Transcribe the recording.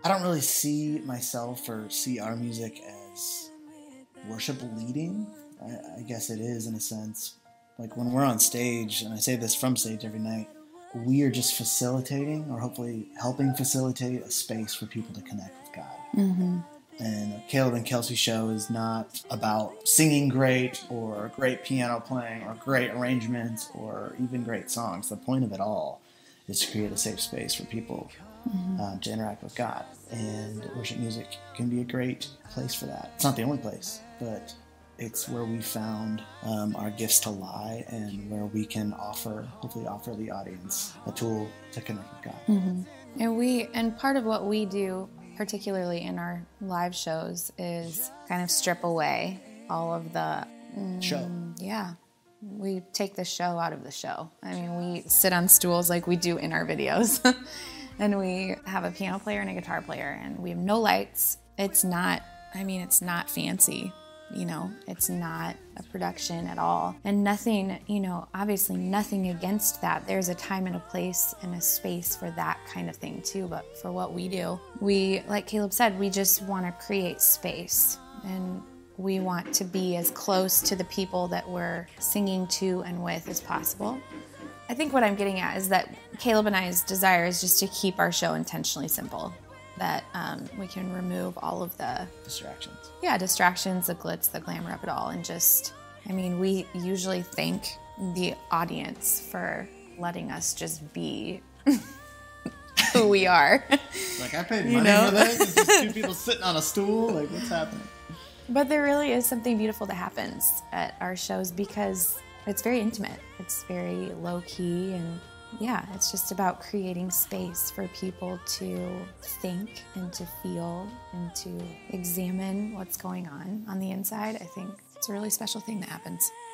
I don't really see myself or see our music as worship leading. I guess it is in a sense. Like when we're on stage, and I say this from stage every night, we are just facilitating or hopefully helping facilitate a space for people to connect with God. Mm-hmm. And Caleb and Kelsey show is not about singing great or great piano playing or great arrangements or even great songs. The point of it all is to create a safe space for people to interact with God. And worship music can be a great place for that. It's not the only place, but it's where we found our gifts to lie and where we can hopefully offer the audience a tool to connect with God. Mm-hmm. And part of what we do, particularly in our live shows, is kind of strip away all of the Show. Yeah. We take the show out of the show. I mean, we sit on stools like we do in our videos. And we have a piano player and a guitar player, and we have no lights. It's not fancy. It's not a production at all. And nothing, obviously nothing against that. There's a time and a place and a space for that kind of thing too. But for what we do, like Caleb said, we just want to create space. And we want to be as close to the people that we're singing to and with as possible. I think what I'm getting at is that Caleb and I's desire is just to keep our show intentionally simple. That we can remove all of the Distractions. Yeah, distractions, the glitz, the glamour of it all. And we usually thank the audience for letting us just be who we are. Like, I paid money for this? It's just two people sitting on a stool? Like, what's happening? But there really is something beautiful that happens at our shows because it's very intimate. It's very low-key, and it's just about creating space for people to think and to feel and to examine what's going on the inside. I think it's a really special thing that happens.